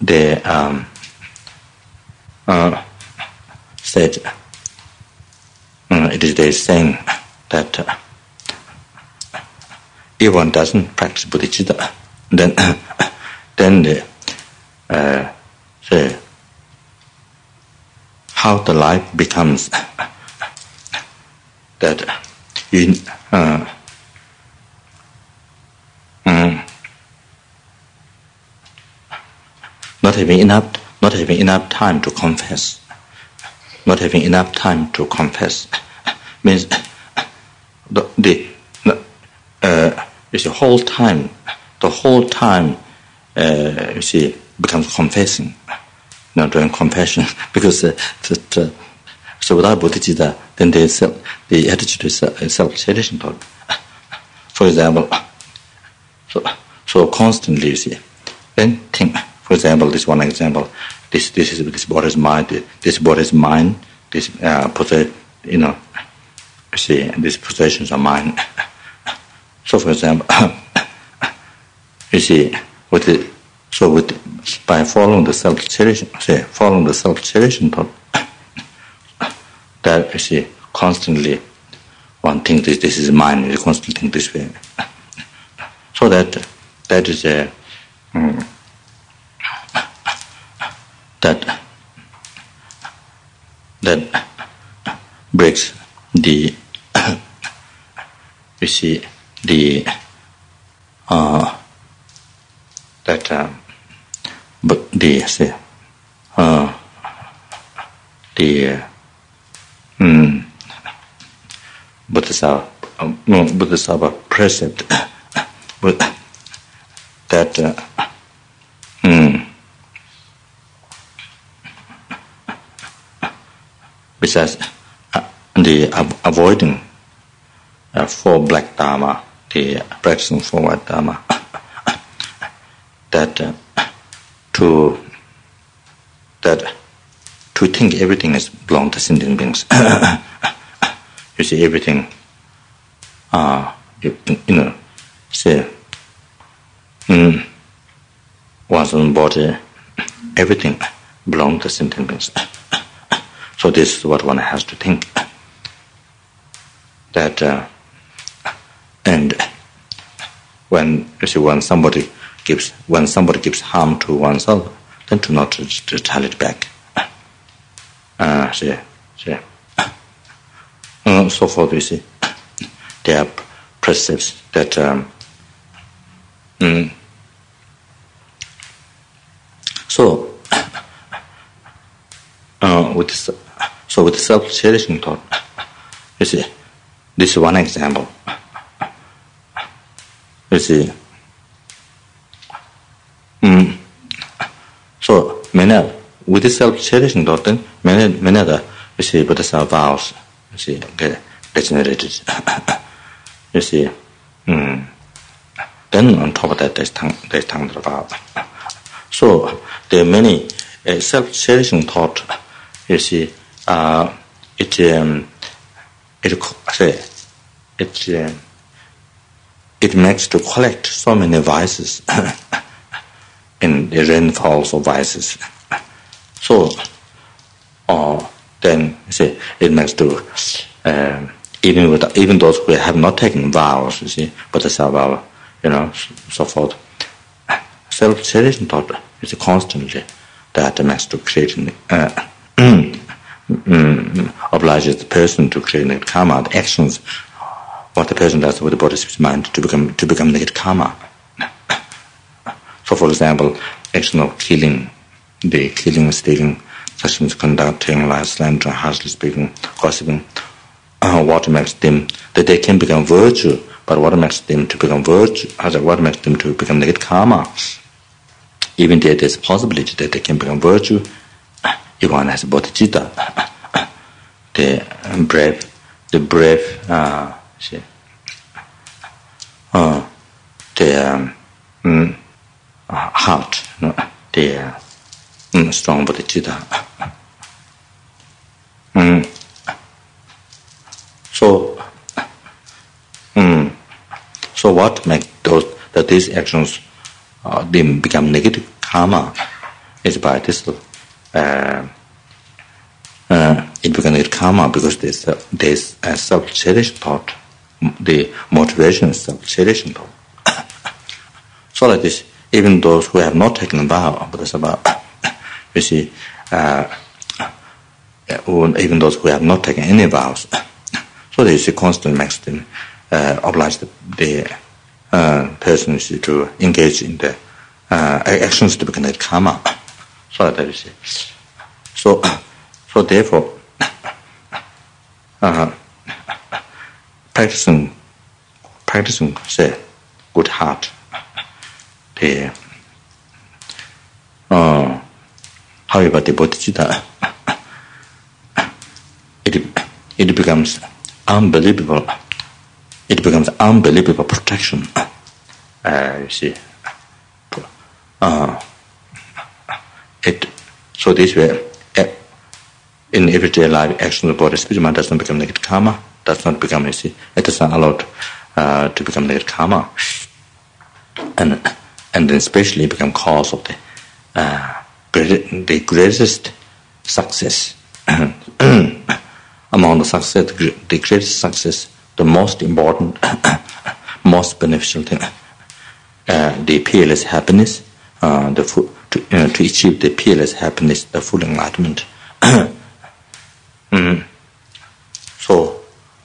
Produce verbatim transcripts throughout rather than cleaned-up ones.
they um, uh, said, uh, it is they saying that uh, if one doesn't practice bodhicitta, then then they uh, say how the life becomes that in uh, um, not having enough, not having enough time to confess, not having enough time to confess means the the uh, you see whole time, the whole time uh, you see becomes confessing, not doing confession because uh, that, uh, so without bodhicitta, then the self, the attitude is uh, self-realization. For example, so so constantly you see, then think. For example, this one example, this this is this body is mind, this body is mine, this uh, possess, you know, you see, these possessions are mine. So, for example, you see, with the, so with by following the self-realization, say following the self-realization thought, that you see constantly one thinks this this is mine, you constantly think this way. So that that is a um, that that breaks the you see the uh, that uh, but the say uh, the uh, mm, Bodhisattva uh, no, Bodhisattva precept but that uh, mm, besides uh, the uh, avoiding uh, four black dharma, the uh, practicing four white dharma, that uh, to that to think everything is belong to sentient beings. You see, everything, uh, you, you know, say, mm, one's own body, everything belongs to sentient beings. So this is what one has to think. That uh, and when you see when somebody gives when somebody gives harm to oneself, then to not retaliate back. Uh, see, see. Uh, so forth. You see, there are precepts that. Um, mm, so uh, with this, so with self-cherishing thought, you see, this is one example. You see, mm, so many with this self-cherishing thought, then many many other you see Bodhisattva vows, you see, get degenerated. You see, mm, then on top of that there's tongue, there's tongue vow. So there are many uh, self-cherishing thought. You see, uh, it um, it say it uh, it makes to collect so many vices in the rainfalls of vices. So, or then you see it makes to uh, even with even those who have not taken vows, you see, but the vow, you know, so forth. Self-cherishing thought is constantly that makes to create. Uh, Mm, obliges the person to create negative karma. The actions, what the person does with the body, speech, mind, to become to become negative karma. So, for example, action of killing, the killing, stealing, such misconduct, telling lies, slander, harshly speaking, gossiping. Uh, what makes them that they can become virtue, but what makes them to become virtue? What makes them to become negative karma? Even there, there's a possibility that they can become virtue. If one has bodhicitta, the brave, the brave, uh, see, uh, the um, mm, uh, heart, no, the uh, mm, strong bodhicitta. Mm. So, mm, so what makes those that these actions uh, they become negative karma? is by this, uh, uh, it becomes a karma because there's, uh, there's a self-cherishing thought. The motivation is self-cherishing thought. So like this, even those who have not taken a vow, you see, uh, even those who have not taken any vows, so they see constantly makes them uh, oblige the, the uh, person to engage in the uh, actions to become a karma. So that you see. So, so therefore, uh, practicing, practicing, say, good heart, the, uh, however, the bodhicitta, it, it becomes unbelievable, it becomes unbelievable protection, uh, you see. Uh, it, so this way, in everyday life, action of the body, speech, mind does not become negative karma, does not become, you see, it is not allowed uh, to become negative karma. And and then especially become cause of the uh, great, the greatest success. Among the success, the greatest success, the most important, most beneficial thing, uh, the peerless happiness, uh, the full, to, uh, to achieve the peerless happiness, the full enlightenment. mm. So,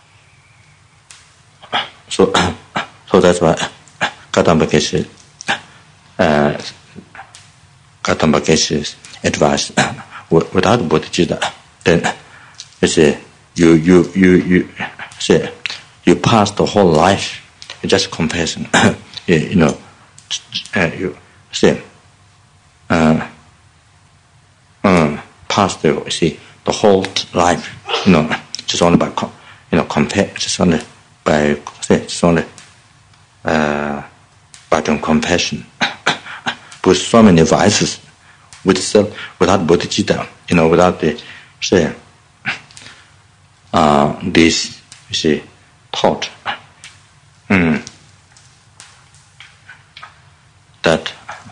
so, so that's why Gautama Geshe, uh, Gautama Geshe's advice, without bodhicitta, then you say you you you you say you pass the whole life just confessing, you, you know, uh, you say uh, uh, pass the you see the whole life, you know, just only by you know compare, just only by say just only uh, by doing compassion, with so many vices, with self, without bodhicitta, you know, without the say. Uh, this, you see, thought mm, that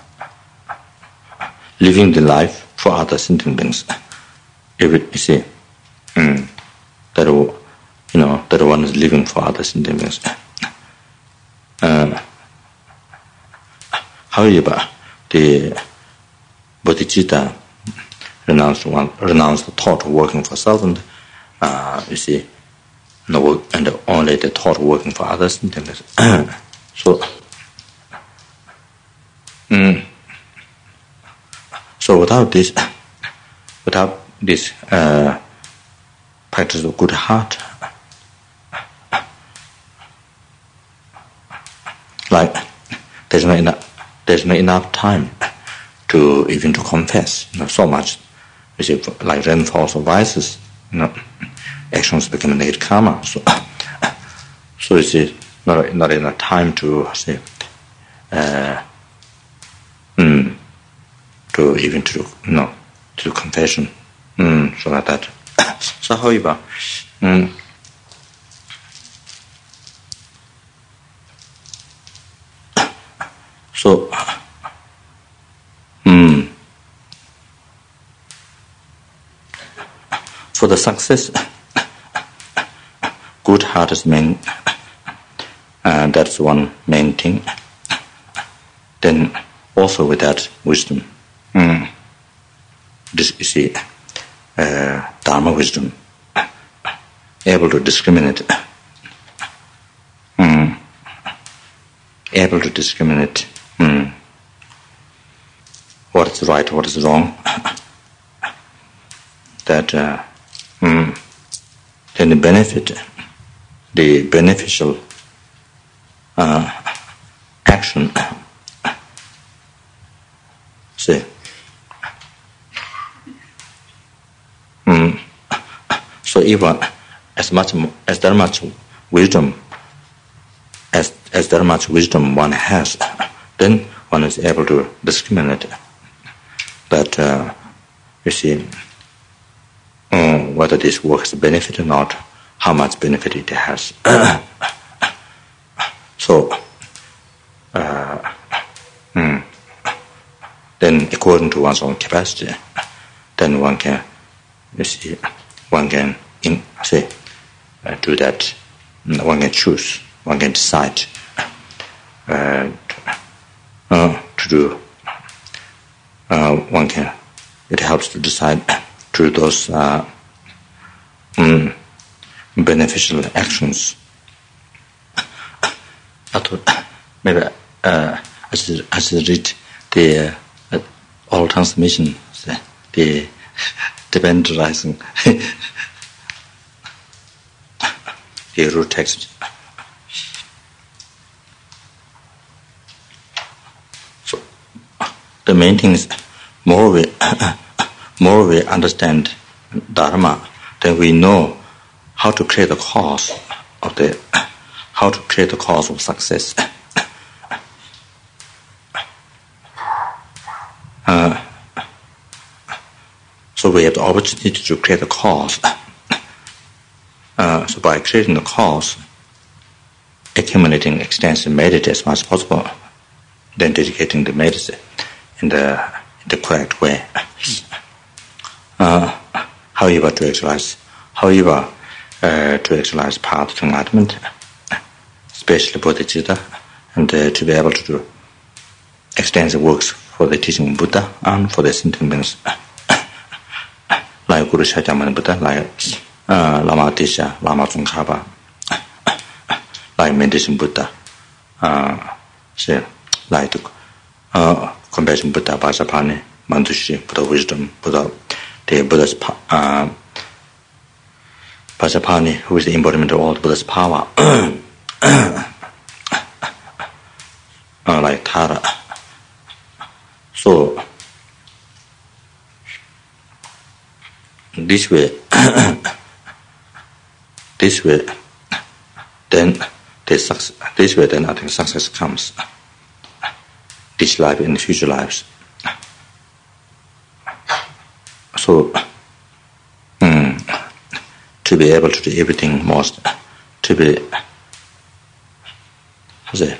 living the life for other sentient beings, if it, you see, mm, that you know that one is living for other sentient beings. Uh, however, the bodhicitta renounced one, renounced the thought of working for self and. Uh, you see, no, and only the thought working for others. so, mm, so without this, without this uh, practice of good heart, like there's not enough, there's not enough time to even to confess. You know, so much, you see, like rainfalls of vices. You know, actions become negative karma. So, so it's not not enough time to say, uh, mm, to even to you know to confession, mm, so like that. So, however, mm, so, mm, for the success. Good heart is main, uh, that's one main thing. Then also with that wisdom, mm, this you see, uh, Dharma wisdom, able to discriminate, mm, able to discriminate mm, what is right, what is wrong. That uh, mm, then the benefit. The beneficial uh, action, see, mm, so even as much as there much wisdom, as as there much wisdom one has, then one is able to discriminate that uh, you see um, whether this work is a benefit or not. How much benefit it has. So, uh, mm, then according to one's own capacity, then one can, you see, one can in, say, uh, do that. One can choose, one can decide uh, uh, to do. Uh, one can. It helps to decide to do those uh, um, beneficial actions. Maybe uh, as as read the uh, all transmission, the dependentizing the root text. So the main thing is more we more we understand Dharma, then we know how to create the cause of the how to create the cause of success. Uh, so we have the opportunity to create a cause. Uh, so by creating the cause, accumulating extensive merit as much as possible, then dedicating the merit in the, in the correct way. Uh, however, to actualize, however, uh, to actualize path to enlightenment, especially bodhicitta, and uh, to be able to do extensive works for the teaching of Buddha and for the sentient beings, like Guru Shakyamuni Buddha, like uh, Lama Tisha, Lama Tsongkhapa, like Meditation Buddha, uh, say, like uh, Compassion Buddha, Vajrapani, Manjushri, Buddha Wisdom, Buddha, the Buddha's uh, Vajrapani, who is the embodiment of all the Buddha's power, uh, like Tara. So, this way, this way, then the success, this way, then I think success comes. This life and the future lives. So, mm, to be able to do everything most, to be, how's it?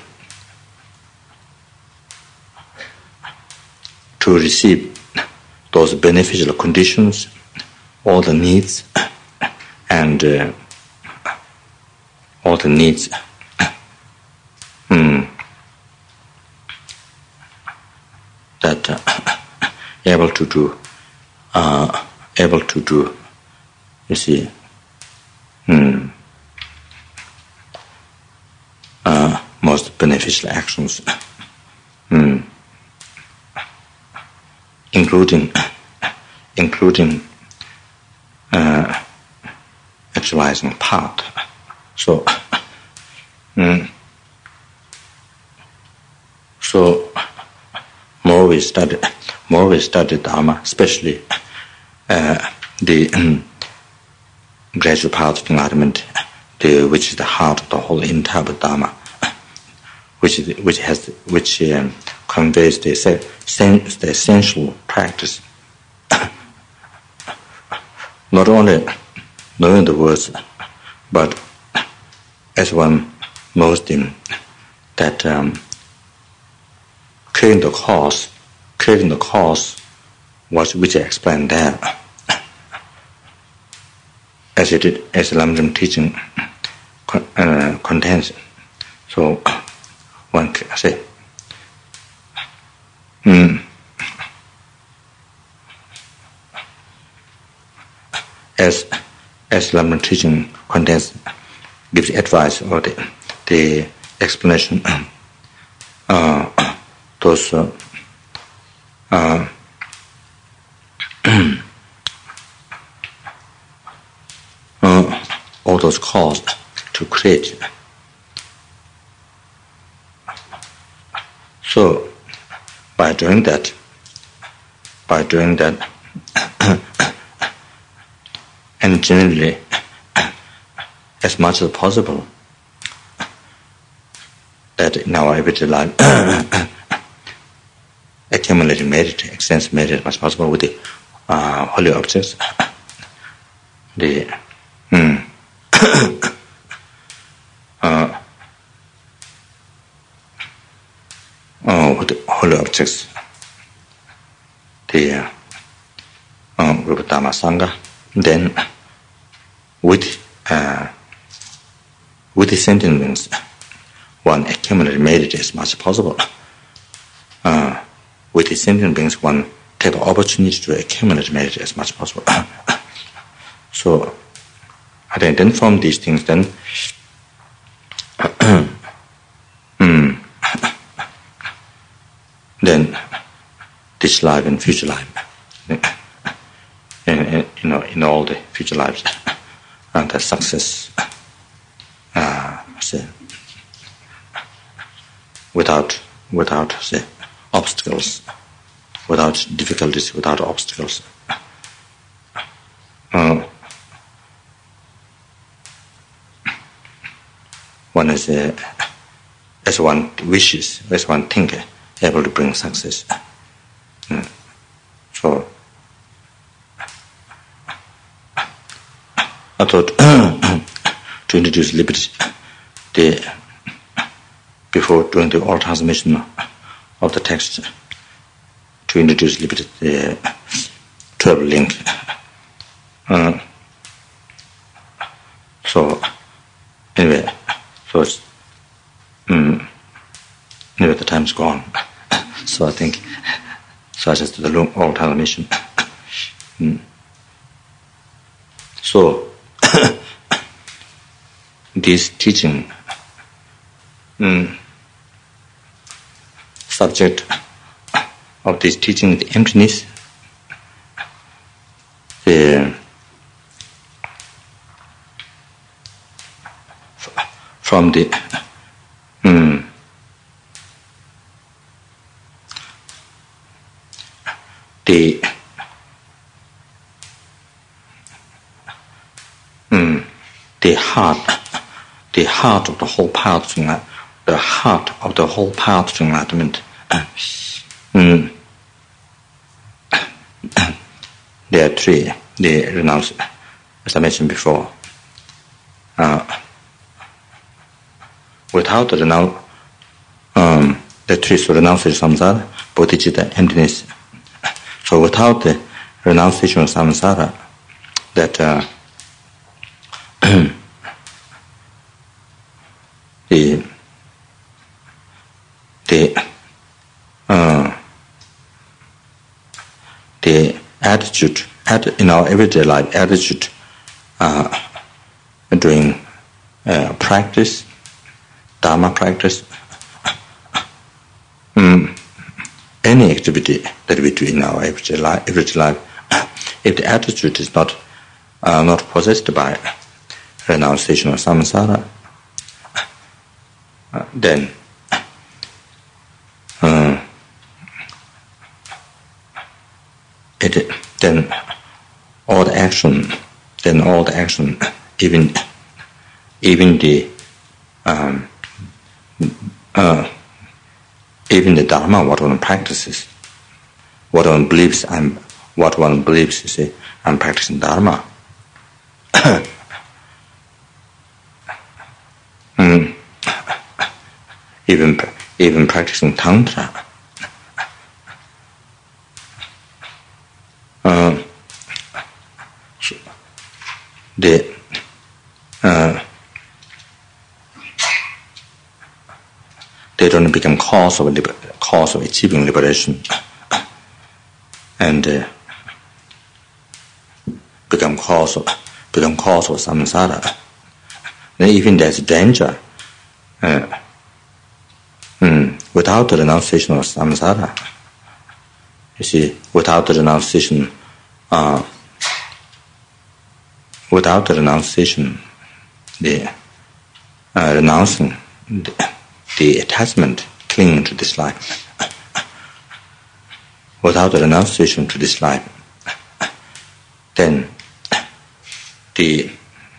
To receive those beneficial conditions, all the needs, and uh, all the needs, hmm, that uh, able to do, uh, able to do, you see, hmm, uh, most beneficial actions, hmm. including including uh, actualizing part. So, mm, so more we study, more we study Dharma, especially uh, the um, gradual path of enlightenment, the, which is the heart of the whole entire Dharma, which is, which has which um, conveys the, sen- the essential practice. Not only knowing the words, but as one knows them, that um, creating the cause, creating the cause, was which I explained there, as it did, as the Lamdrim teaching uh, contains. So one can say, mm, as as Lamdrim teaching contains, gives advice or the, the explanation, uh, those uh, uh, uh, all those cause to create. So by doing that, by doing that, and generally, as much as possible, that in our everyday life, accumulating merit, extensive merit as much as possible with the uh, holy objects, the hmm, uh, oh, with the holy objects, the um, Rupatama Sangha, then with uh, with the sentient beings, one accumulates merit as much as possible. Uh, with the sentient beings, one take the opportunity to accumulate merit as much as possible. So, I think then from these things, then mm, then this life and future life, and, and you know, in all the future lives, and the success, uh, say, without without say obstacles, without difficulties, without obstacles. Uh, one is, uh, as one wishes, as one thinks, able to bring success. Mm. So, I thought to introduce liberty, the, before doing the oral transmission of the text, to introduce liberty, the twelve link. Uh, so, anyway, so it's, um, anyway, the time's gone. So I think, so I just do the long oral transmission. Mm. So, this teaching, um, subject of this teaching is the emptiness, the from the um, the um, the heart, the heart of the whole path to enlightenment, the heart of the whole path to enlightenment. um, there are three. The renounce, as I mentioned before. Uh, without the renounce, um, the three, so renunciation of samsara, bodhicitta, emptiness. So without the renunciation of samsara, that uh, the the uh, the attitude, at, in our everyday life, attitude uh, doing uh, practice, Dharma practice, um, any activity that we do in our everyday life, everyday life, if the attitude is not uh, not possessed by renunciation of samsara, uh, then uh, it then all the action, then all the action, even even the um, uh, even the Dharma, what one practices, what one believes, I'm what one believes, you see, I'm practicing Dharma. mm. Even even practicing Tantra. Uh, the uh, they don't become cause of liber- cause of achieving liberation, and uh, become cause of become cause of samsara. Then even there's danger. Uh, mm, without the renunciation of samsara, you see, without the renunciation, uh, without the renunciation, the uh, renouncing the, the attachment clinging to this life, without the renunciation to this life, then the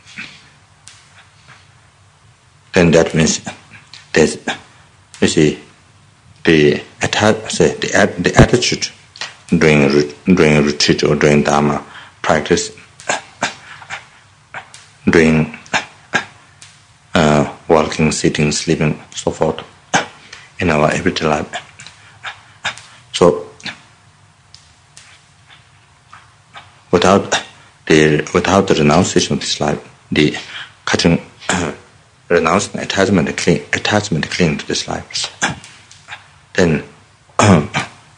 then that means there's, you see, the atta- say, the, the attitude during during retreat or during Dharma practice, during uh, walking, sitting, sleeping, so forth, in our everyday life. So without the without the renunciation of this life, the cutting, uh, renouncing attachment, cling, attachment, clinging to this life, then uh,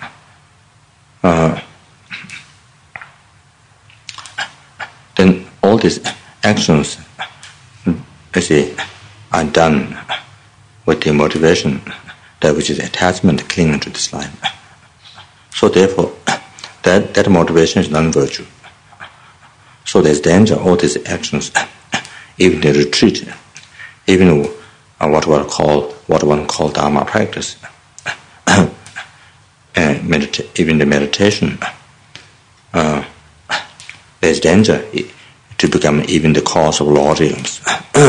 uh, then all these actions, you see, are done with the motivation that which is attachment, clinging to this life. So therefore, that that motivation is non-virtue. So there's danger. All these actions, even the retreat, even uh, what one call what one call Dharma practice, and medita- even the meditation, uh, there's danger to become even the cause of Lord realms.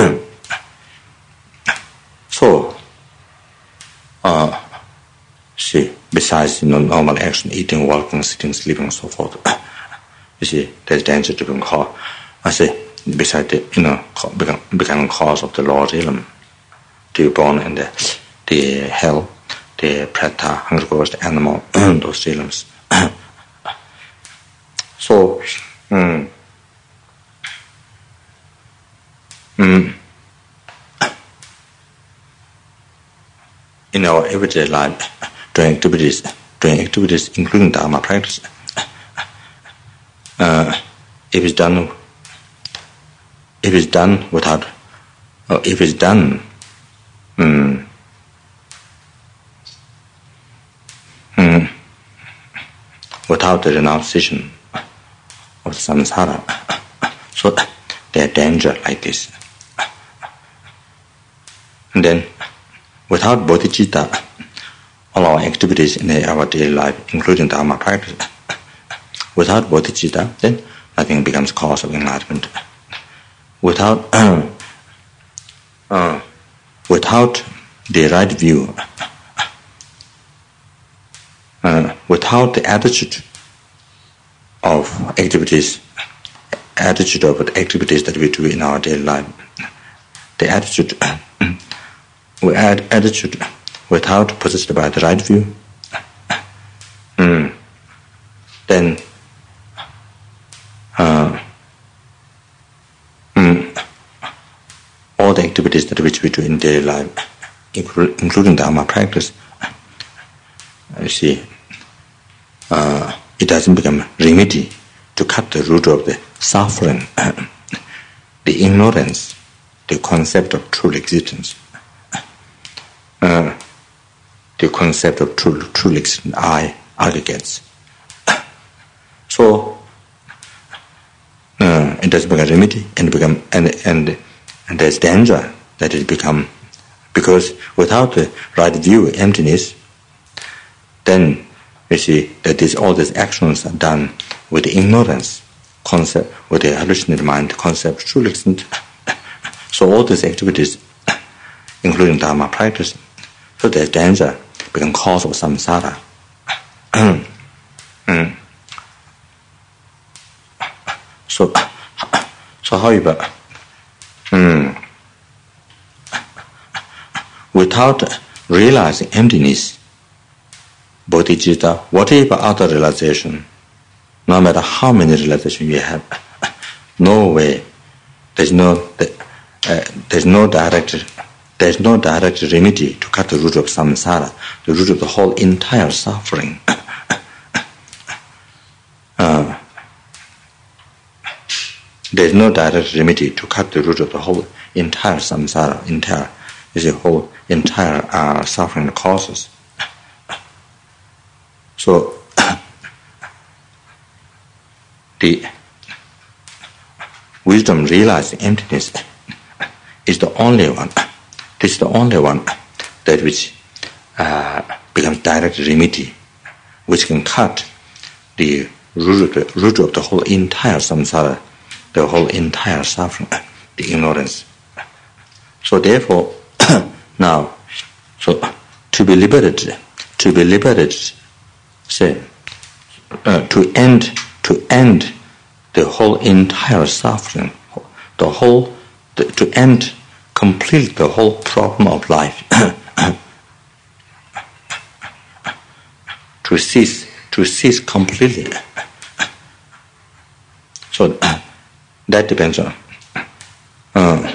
So, uh, see, besides, you know, normal action, eating, walking, sitting, sleeping, and so forth, you see, there's danger to become cause. I say, besides the, you know, become, becoming cause of the Lord realm, to be born in the, the hell, the preta, hungry ghost, animal, those realms. So, um, um, in our everyday life, doing activities, doing activities including Dharma practice, uh, if it's done, if it's done without, or if it's done, um, um, without the renunciation of samsara, so there are danger like this. And then, without bodhicitta, all our activities in our daily life, including Dharma practice, without bodhicitta, then nothing becomes cause of enlightenment. Without, uh, uh, without the right view, uh, without the attitude of activities, attitude of the activities that we do in our daily life, the attitude, we add attitude without possessed by the right view, mm, then uh, mm, all the activities that which we do in daily life, inclu- including Dharma practice, you see, uh, it doesn't become remedy to cut the root of the suffering, the ignorance, the concept of true existence. Uh, the concept of true, true existence, I, aggregates. So, uh, it does become a remedy, and become, and, and, and there's danger that it become, because without the right view, emptiness, then you see that this, all these actions are done with the ignorance, concept, with the hallucinated mind, concept of true existence. So all these activities, including Dharma practice, so there's danger, become cause of samsara. mm. So, so however, mm, without realizing emptiness, bodhicitta, whatever other realization, no matter how many realizations you have, no way, there's no, uh, there's no direct. There is no direct remedy to cut the root of samsara, the root of the whole entire suffering. uh, there is no direct remedy to cut the root of the whole entire samsara, entire is the whole entire uh, suffering causes. So the wisdom realizing emptiness is the only one. This is the only one that which uh, becomes direct remedy, which can cut the root of the, root of the whole entire samsara, the whole entire suffering, the ignorance. So therefore, now, so to be liberated, to be liberated, say, uh, to end, to end the whole entire suffering, the whole, the, to end complete the whole problem of life, to cease, to cease completely, So that depends on uh,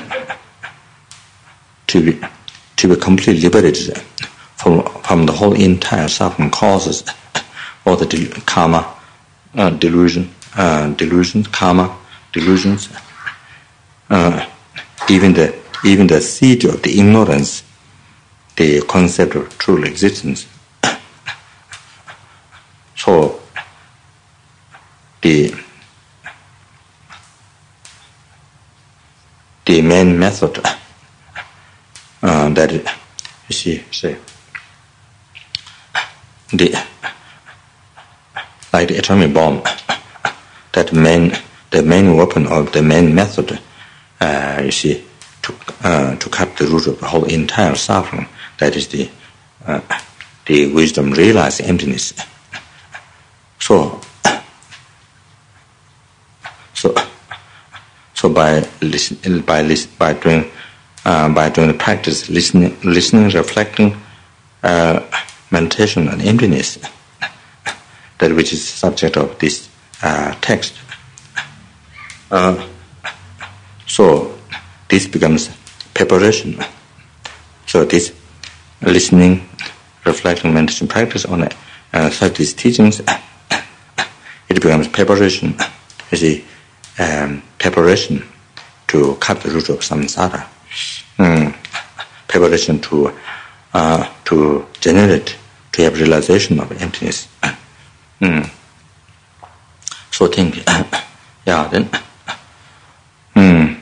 to be to be completely liberated from from the whole entire suffering causes or the del- karma, uh, delusion, uh, delusions, karma, delusions, uh, even the even the seed of the ignorance, the concept of true existence. So the the main method uh, that you see, say the like the atomic bomb, that main the main weapon or the main method, uh, you see, to uh, to cut the root of the whole entire suffering. That is the uh, the wisdom realize emptiness. So so so by listen by listen, by doing uh, by doing the practice, listening, listening, reflecting, uh, meditation on emptiness, that which is the subject of this uh, text. Uh, so this becomes preparation. So this listening, reflecting, meditation practice on uh, such these teachings, it becomes preparation. You see, um, preparation to cut the root of samsara, mm. preparation to uh, to generate, to have realization of emptiness. Mm. So think, yeah, then. Mm.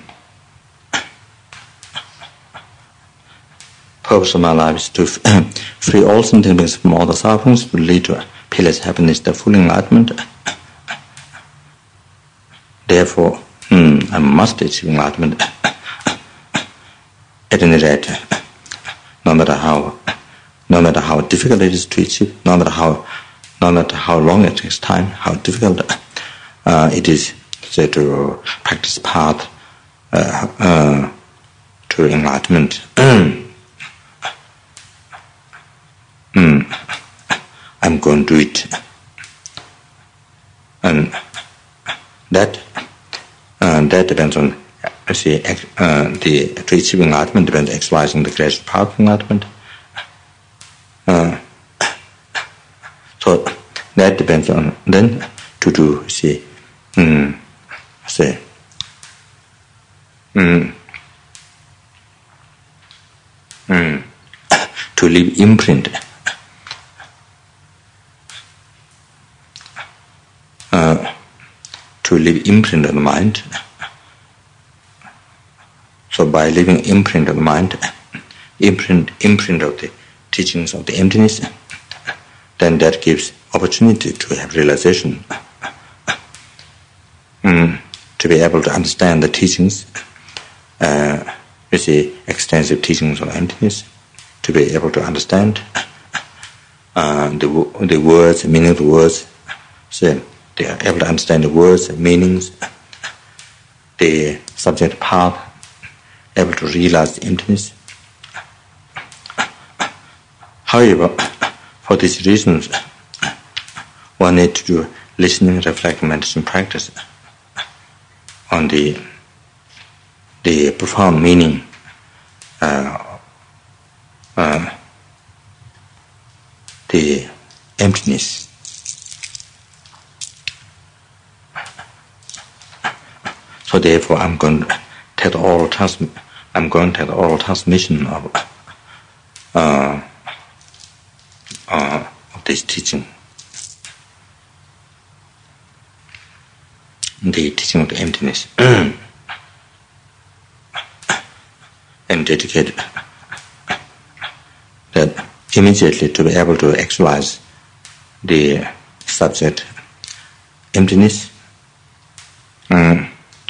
Purpose of my life is to free all sentient beings from all the sufferings, to lead to peerless happiness, the full enlightenment. Therefore, hmm, I must achieve enlightenment at any rate, no matter how, no matter how difficult it is to achieve, no matter how, no matter how long it takes time, how difficult uh, it is, say, to practice path uh, uh, to enlightenment. mm, I'm going to do it, and that. Uh, that depends on, uh, see, uh, the to achieving enlightenment depends on exercising the gradual power of enlightenment. Uh, so that depends on then to do, see, um, say, um, um, to leave imprint. Uh, to leave imprint on the mind. So by leaving imprint of the mind, imprint imprint of the teachings of the emptiness, then that gives opportunity to have realization, mm, to be able to understand the teachings, uh, you see, extensive teachings of emptiness, to be able to understand uh, the the words, the meaning of the words, so they are able to understand the words, the meanings, the subject path, able to realize the emptiness. However, for these reasons, one needs to do listening, reflecting, meditation practice on the the profound meaning, uh, uh, the emptiness. So therefore, I'm going to take the oral trans- I'm going to take the oral transmission of uh, uh, of this teaching, the teaching of the emptiness, and dedicate that immediately to be able to actualize the subject emptiness. Um,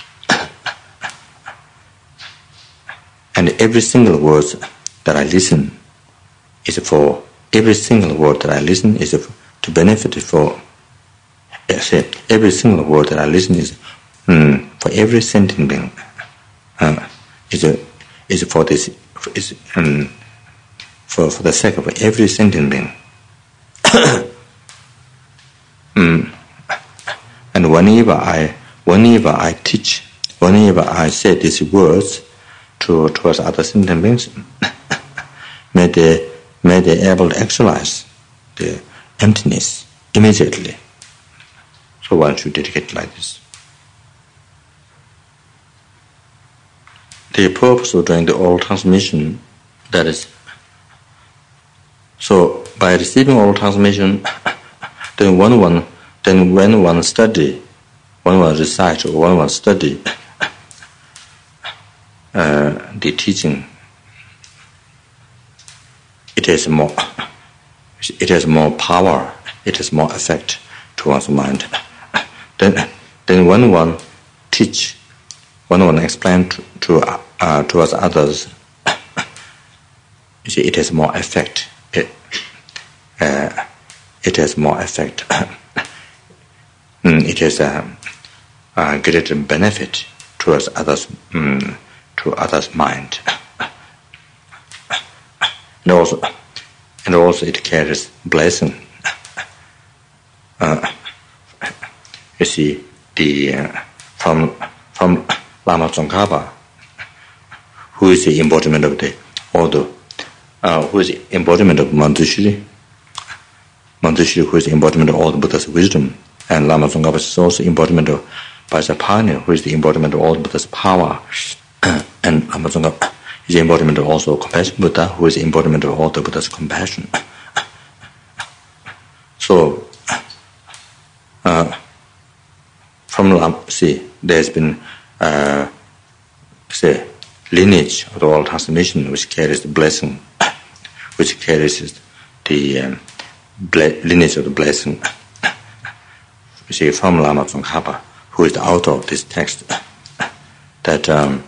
And every single word that I listen is for, every single word that I listen is to benefit for, every single word that I listen is mm, for every sentient being, uh, is, a, is for this, is um, for, for the sake of every sentient being. mm. And whenever I whenever I teach, whenever I say these words to towards other sentient beings, may they may they able to actualize the emptiness immediately. So one should dedicate like this. The purpose of doing the oral transmission, that is, so by receiving oral transmission, then when one, then when one study, when one recite or when one study uh, the teaching, it has more, it has more power, it has more effect to one's mind. Then, then when one teach, when one explain to, to uh, towards others, you see, it has more effect. It, uh, it has more effect. It has a, a greater benefit towards others, um, to others' mind, and also, and also it carries blessing. Uh, you see, the uh, from from Lama Tsongkhapa, who is the embodiment of the order, uh, who is the embodiment of Manjushri, Manjushri, who is the embodiment of all the Buddha's wisdom, and Lama Tsongkhapa is also embodiment of Vajrapāṇi, who is the embodiment of all the Buddha's power, and Lama Tsongkhapa is the embodiment of also Compassion Buddha, who is the embodiment of all the Buddha's compassion. So, uh, from Lama, see, there's been, uh, say, lineage of the oral transmission which carries the blessing, which carries the um, ble- lineage of the blessing. You see, from Lama Tsongkhapa, who is the author of this text, that um,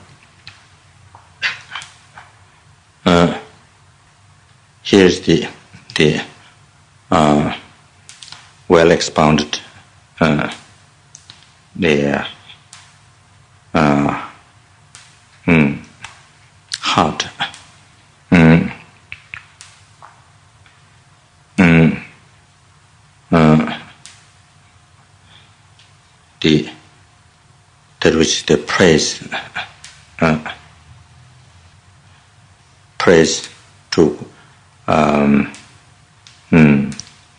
uh, here's the the uh, well expounded uh, the uh, mm, heart. Mm, mm, uh, the that which the praise uh, praise to um, mm,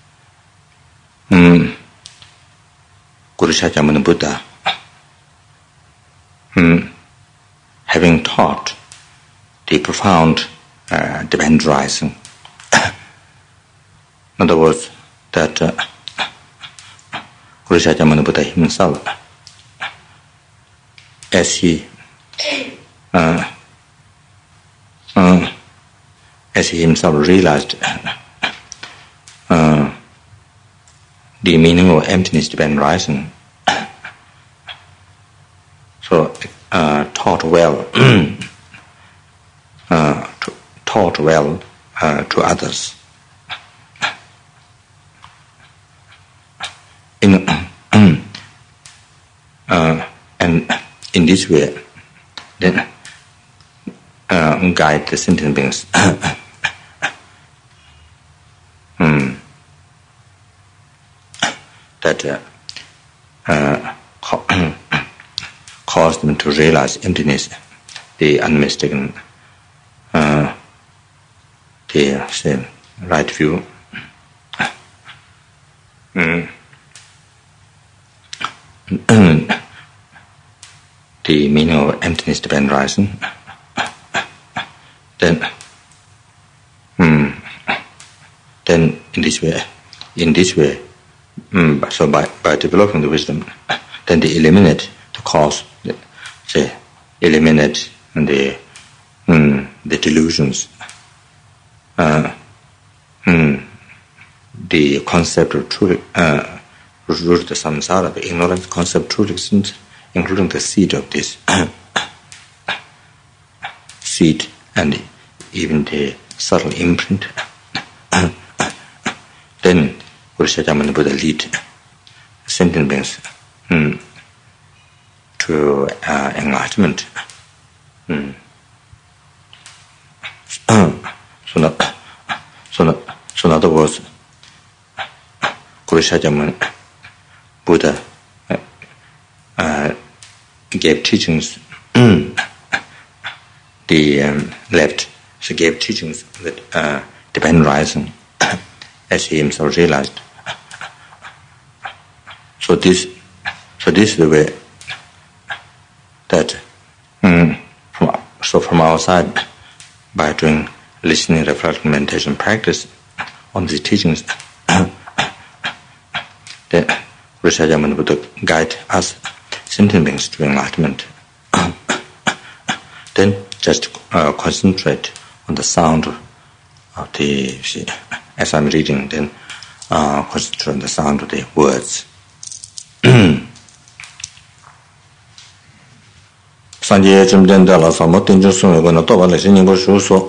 mm, Guru Shakyamuni Buddha, mm, having taught the profound uh, divine rising. In other words, that uh, Guru Shakyamuni Buddha himself, as he uh, uh, as he himself realized uh, the meaning of emptiness, divine rising, so uh, taught well, uh, to, taught well uh, to others. In, uh, and in this way, then uh, guide the sentient beings. hmm. That uh, uh, cause them to realize emptiness, the unmistaken, uh, the say, right view. Mm. The meaning of emptiness, divine rising. Then, hmm, then in this way, in this way, mm, so by, by developing the wisdom, then they eliminate the cause, the, say, eliminate the mm, the delusions, uh, mm, the concept of true, uh, root the samsara, the ignorant concept of true existence, including the seed of this seed and even the subtle imprint. Then Guru Shakyamuni Buddha lead sentient beings mm, to uh, enlightenment. Mm. So, not, so, not, so in other words, Guru Shakyamuni Buddha uh, uh, gave teachings. The um, left, she gave teachings that uh, depend rising, as he himself realized. So this, so this is the way that, um, from, so from our side, by doing listening, reflection, meditation practice on these teachings, the Rishajaman would guide us sentient beings to enlightenment. Then just uh, concentrate on the sound of the, see, as I'm reading, then uh, concentrate on the sound of the words. Sanje chumden dala samo tenjo sume gona toba le shin go shu so.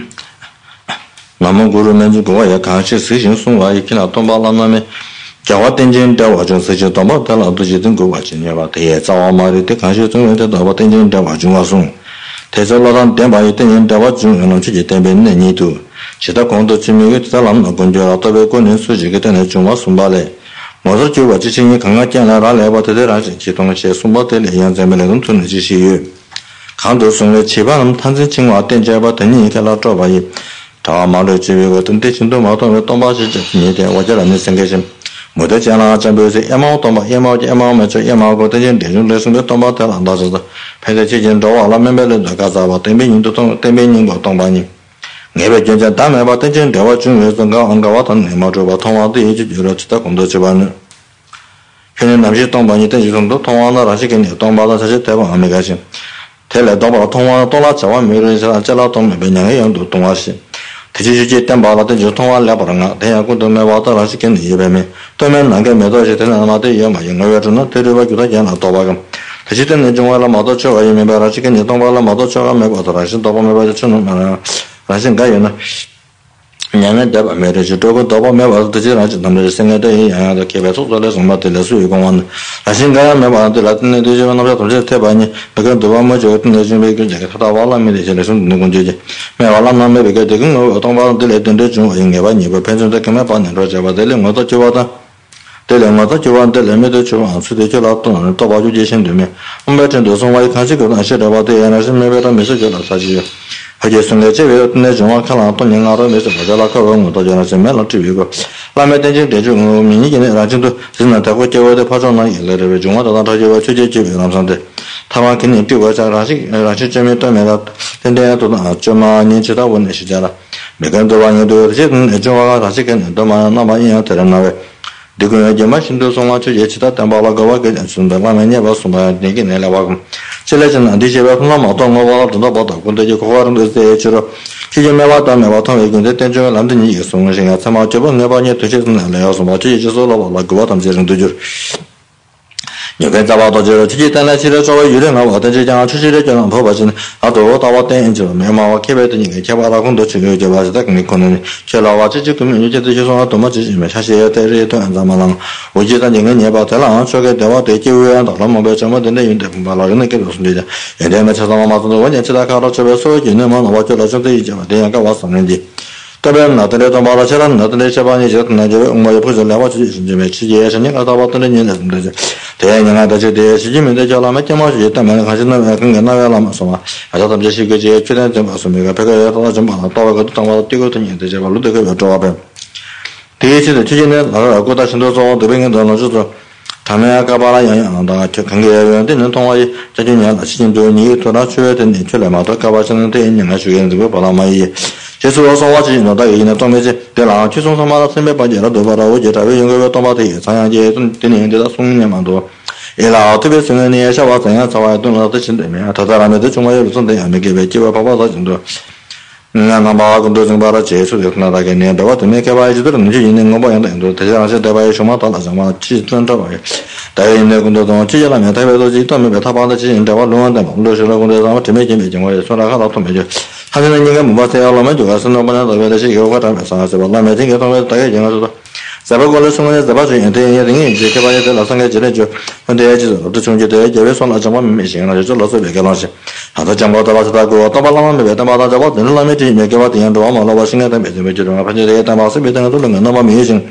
Namo guru menju go ya kan shi si shin sun wa ikina tomba la na me jawa tenjin da wa jun si ji tomba da la du ji den go wa jin ya ba de za wa ma de kan shi zhen de da ba tenjin da wa jun wa sun. Te zo la dan den ba yi tenjin da wa jun ya no chi ji den be ne ni du. Chi da gong de ji mi ge da lam na gong jo la da be guan nen su ji ge de ne jun wa sun ba le. 我是就我之前也刚刚讲了，拿来把这点那些其东西送到这里，让咱们那种村的这些有，看到送了七八人，谈成情话，等家把等你看了找吧也，他马路这边个等得行动嘛，当然当把是这你的，我叫人家生个心，没得讲了，咱不是一毛当把一毛一毛没做一毛个，等人电用来送的当把得了，那是的，拍在之前找完了，明白了那个啥吧，等别人都当等别人把当把你。 我们现在单位把等阵调话准备增高，按高话谈内毛做把通话对就觉得其他工作去办了。现在那些当班你等于从都通话那那些给你当班的这些台湾还没开心，台来当班通话到了台湾没人说，这老当没别人一样都通话些。他就就等班了，等就通话两百人啊，等下工作没话到那些给你一百名，对面那个没多些，等那嘛对也嘛应该要做那对对吧？就他讲了多吧个。 他现在呢，中国了毛多少也没办法，这个你当班了毛多少没办法，那些当班没办法就弄嘛了。 反正该有呢，年年在外面的就这个到外面玩的，这那就他们现在都一样的，开发做做了什么的了，属于公安的。那现在没玩的了，那都就那边同事太办呢，每个人都把么就那就每个这个他到完了没得些了，什么那工具的，没完了那没别个这个我当把的来等着中应该把你不平时在干嘛把年多这把的了，我到就把他。 对了，我到九万，对了，没得九万，出的就老多人，到把就接线对面。我们真多说，我一看这个那些的话，对，那是没别的没事就老啥子。而且现在这边那种话，看了多年啊，都没什么的，那个我到家了，是买了这个，那没等就这种，明年的那种都，现在他会叫我的跑上那一类的，中国到那他就我直接就那上的，他们肯定对我在那些那些这边对面的，天天都那这么年纪大问题是这了，每个人都玩都这种那种话，那些跟都嘛那么一样在那位。 这个也蛮新的，送我去也其他担保了个我给人送的，外面也把送到那个那来我讲，这来是哪地些吧？从那毛到我我知道报道，工作就花人都在去了，去年买瓦到买瓦汤为工作，等着男的你一个送了些啊，他妈这帮我把你推荐是哪来要送嘛？这就是老老个我他们这人都就是。 你看，咱把到这，自己等来起来稍微有点了，我等这讲出去的就让跑吧去呢。啊，到我到我等去了，没嘛，我开外的你看，开把他工作去了，就把是在跟你可能去了，我这就根本就觉得就说多么自己没下些在这段咱们了。我记得你看你把在那说个电话对九元到了嘛，别怎么等的用的把老人那个都是的，人家没车上嘛，我年纪大考到这边所有技能嘛，我就来这这一讲，等下给我送人的。 这边那等来当把他起来，那等来下班你就那就我也不是来我自己是这边吃夜市，你看到我等来你那什么的，对，你看到这的，实际面的叫他们讲嘛是，但嘛还是那边跟个那边那么说嘛，还是他们这些个这决定怎么说那个，别个到怎么了，到个当我第个多年的这个路这个要抓呗。第一次的最近呢，那个国大成都说这边跟到那就是。 他们搞把那样样的，就看个的人通话，这几年那事情多，你做那学的你出来嘛，都搞把现在对人家学员这个把他们也，就是我说我之前那大个人装备是，对啦，就从他妈的身边把钱了都把他，我觉得为用个当把的，长阳节等等年的他送年蛮多，哎啦，特别是那年小娃这样早晚等了都心对面，他在那边都中国有种的还没给呗，几万八八到很多。 嗯，那把工作人把他接触的，那大概年，对吧？对面开发一直都能去引领我把样的很多，特别那些台湾什么到了什么，其实真找吧也。台湾的工作中，这些那边台湾都是专门被他帮的，之前台湾龙安的嘛，六十了工作上我真没见没见过，说那个老多没就，他现在应该没把这样那么久啊，是那么那那边那些有我咱们啥是吧？那边这个他们大概讲是说。 在不过来，从那在把这样的也人也就开发也在那上个阶段就，反正也就是都从就在这边说那怎么没行了，就做老是别个东西。好多讲不到老是大哥，到把那么没，到把他在我等那么这没给我电都往嘛，那我现在都没准备就嘛，反正这些担保是别等都能那么没行。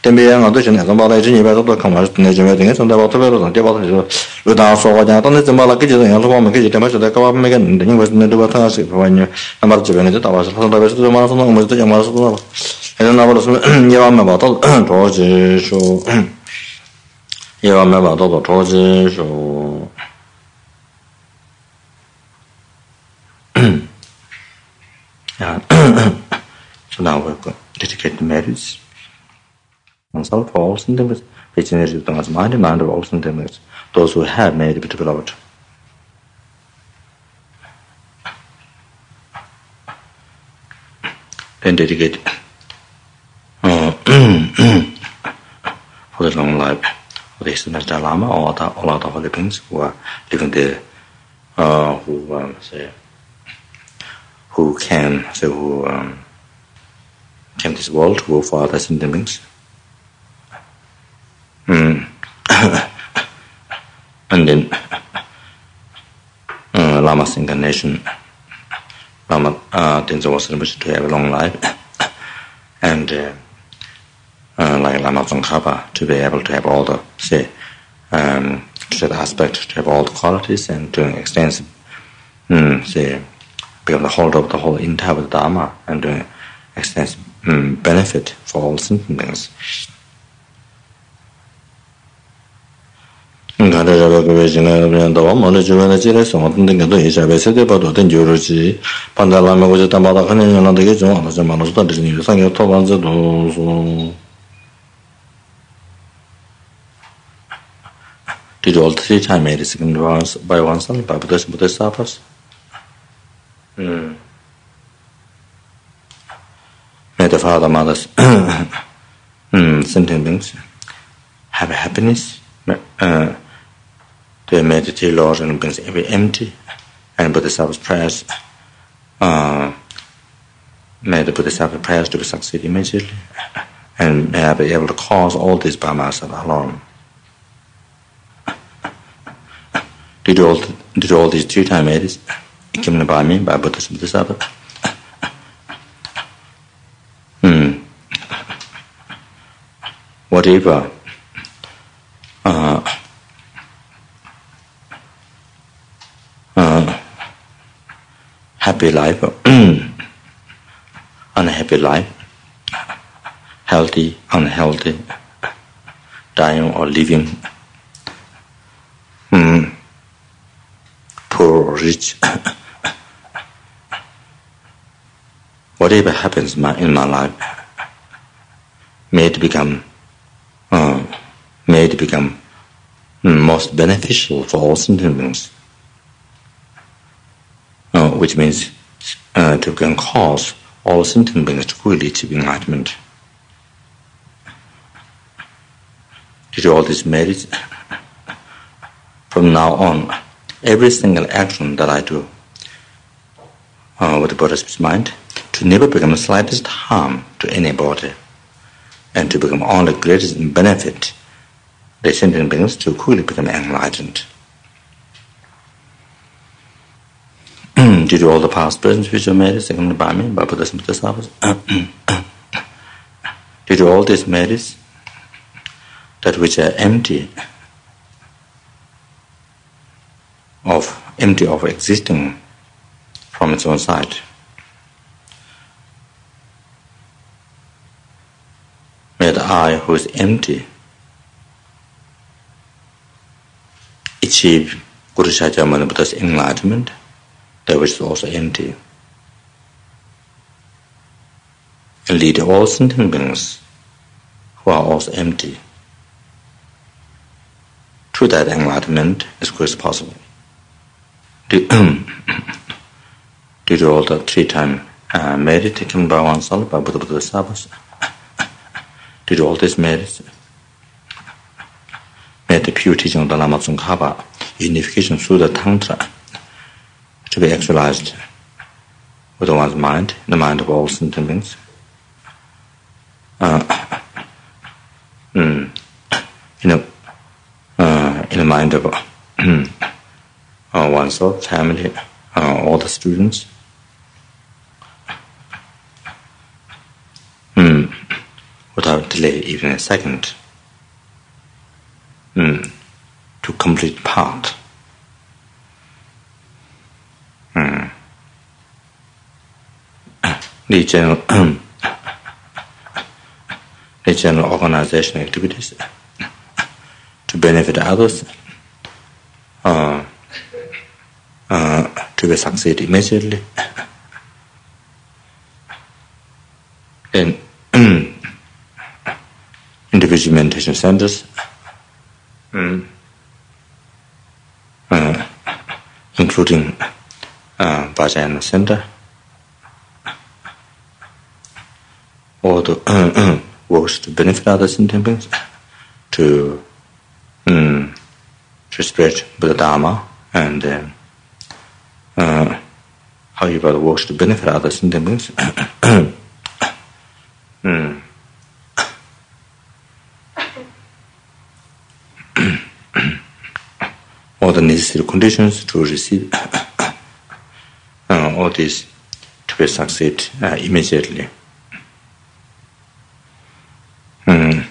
Tembiang atau jenis tempat lain jenis baru tu kamar jenis jenis dengan sudah waktu baru tu dia waktu itu sudah soal jangan tu tempat lagi jenis yang lupa mungkin jadi macam tu kalau mereka dengan bahasa itu bahasa asing banyak nomor jenis itu tahu asal tapi itu mana tu nomor itu yang mana tu apa ini nomor tu ya mana baca tu jadi so ya mana baca tu jadi so ya so now we go dedicate the marriage oneself for all sentiments, which energy to one's mind and mind of all sentiments, those who have made it to beloved. Then dedicate uh, for the long life of the Master Lama or all other holy beings who are living there, uh, who um, say, who can, say, who um, came this world, who for other sentiments. Mm. And then uh, Lama's incarnation, Lama uh, Tenzo was supposed to have a long life, and uh, uh, like Lama Tsongkhapa to be able to have all the say um, to the aspect to have all the qualities and doing extensive um, say become the holder of the whole entire Dharma and doing extensive um, benefit for all sentient beings. Ngada jaga kebejina yang tahu mana juga nak ciri semua tentang itu isya biasa dia pada tentang jurusi pandai lama kerja tambah tak kena yang nanti kerja mana macam mana sudah di sini sangat tahu banget tu so did all three time medicine once by oneself by Buddhist Buddhist tapas hmm may the father mothers hmm sentient beings have a happiness uh, the meditate Lord and becomes every empty and Bodhisattva's prayers uh, may the Bodhisattva's prayers to be succeed immediately and may I be able to cause all these Brahmas of alarm. Did all did all these three time edits given by me by Bodhisattva? Hmm. Whatever uh Uh, happy life, unhappy life, healthy, unhealthy, dying or living, mm, poor or rich. Whatever happens my, in my life, may it become, uh, may it become mm, most beneficial for all sentient beings. Uh, which means uh, to can cause all sentient beings to really achieve enlightenment. Due to all these merits, from now on, every single action that I do uh, with the Buddhist mind, to never become the slightest harm to anybody, and to become only greatest benefit the sentient beings to quickly become enlightened. Due to all the past, present, future merits seconded by me, by Buddhist Bodhisattvas, due to all these merits, that which are empty of empty of existing from its own side, may the I who is empty achieve Guru Shakyamuni Buddha's enlightenment, that which is also empty, and lead all sentient beings who are also empty to that enlightenment as quick as possible. Due to all the three time uh, merit taken by oneself by Buddha Bodhisattvas, due to all these merits, may the pure teaching of the Lama Tsongkhapa, unification through the Tantra, to be actualized with one's mind, the mind of all sentient beings, uh, mm, you know, uh, in the mind of uh, oneself, family, uh, all the students, mm, without delay even a second mm, to complete part. Mm. The general, the general organizational activities to benefit others, uh, uh, to be succeed immediately, in individual meditation centers, mm, uh, including uh, Vajrayana Center, or the uh, uh, works to benefit others in temples, to um, to spread Buddha Dharma, and uh, uh, however the works to benefit others in temples, mm. all the necessary conditions to receive uh, all these to be succeed uh, immediately. Mm.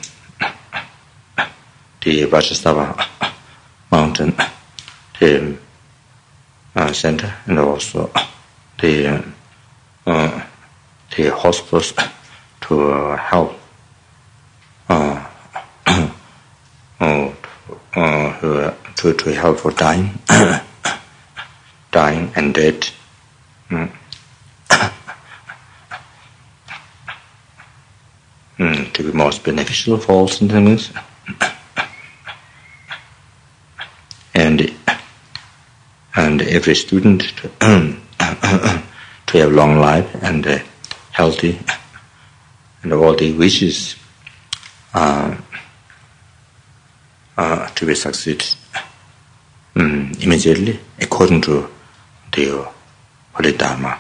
The Vajrasattva mountain, the uh, center, and also the uh, uh, the hospitals to uh, help uh, uh, uh, to to help for dying, dying and dead. Mm. Mm, to be most beneficial for all sentiments, and and every student to, to have long life and uh, healthy, and all the wishes uh, uh, to be succeed um, immediately according to the Holy Dharma.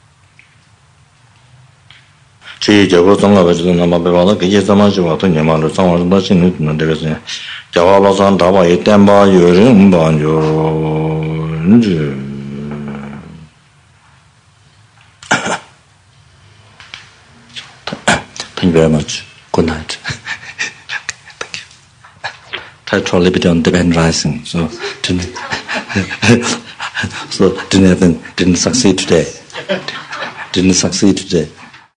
지 저거 정말 가지고 남아 배워서 그게 zam아지고 또 녀마로 상황도 신는 데서 자와로선 다바 이때마 요즘 반요 이제 Thank you very much. Good night. Thank you. Try to live it on divine rising. So didn't so didn't didn't succeed today. Didn't succeed today.